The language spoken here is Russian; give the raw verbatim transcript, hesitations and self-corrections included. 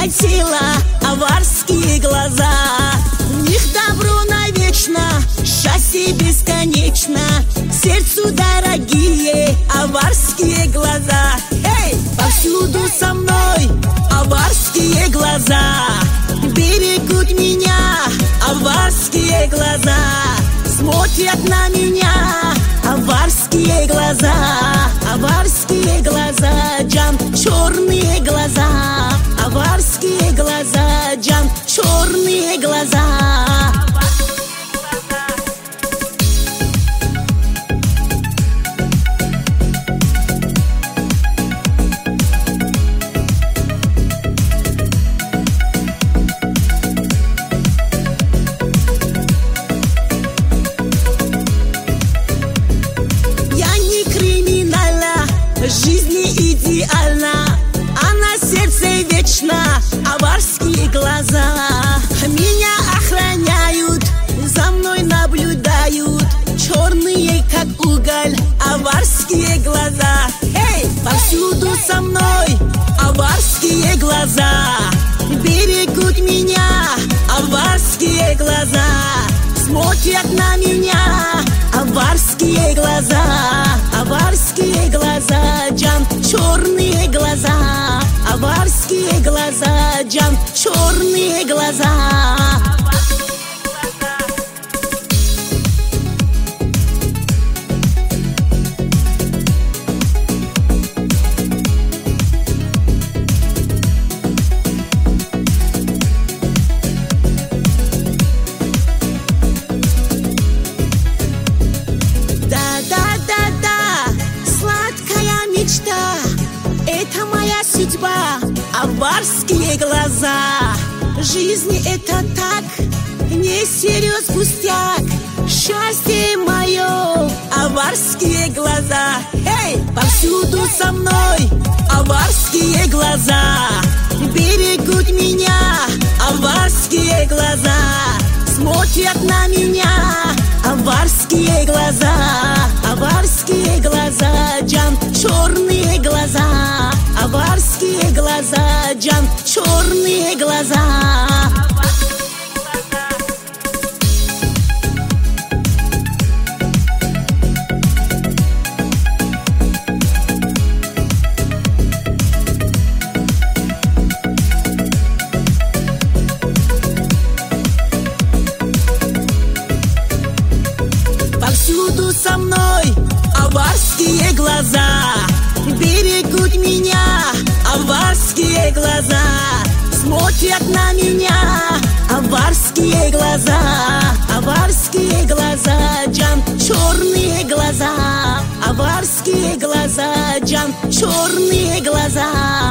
сила, аварские глаза. В них добро навечно, счастье бесконечно, сердцу дорогие аварские глаза. Эй, повсюду со мной аварские глаза, берегут меня аварские глаза, смотрят на меня аварские глаза, аварские глаза, джан, черные глаза, аварские глаза, джан, черные глаза. Жизни идеальна, а на сердце вечно аварские глаза. Меня охраняют, за мной наблюдают, черные как уголь аварские глаза. Эй, повсюду со мной аварские глаза, берегут меня аварские глаза, смотрят на меня аварские глаза, аварские глаза, джан, черные глаза, аварские глаза, джан, черные глаза. Это моя судьба, аварские глаза. Жизнь это так, не серьез пустяк. Счастье мое, аварские глаза. Эй, повсюду со мной аварские глаза, берегут меня аварские глаза, смотрят на меня аварские глаза, аварские глаза, джан, черные глаза, аварские глаза, джан, черные глаза. Повсюду со мной аварские глаза, берегут меня аварские глаза, смотрят на меня аварские глаза, аварские глаза, джан, черные глаза, аварские глаза, джан, черные глаза.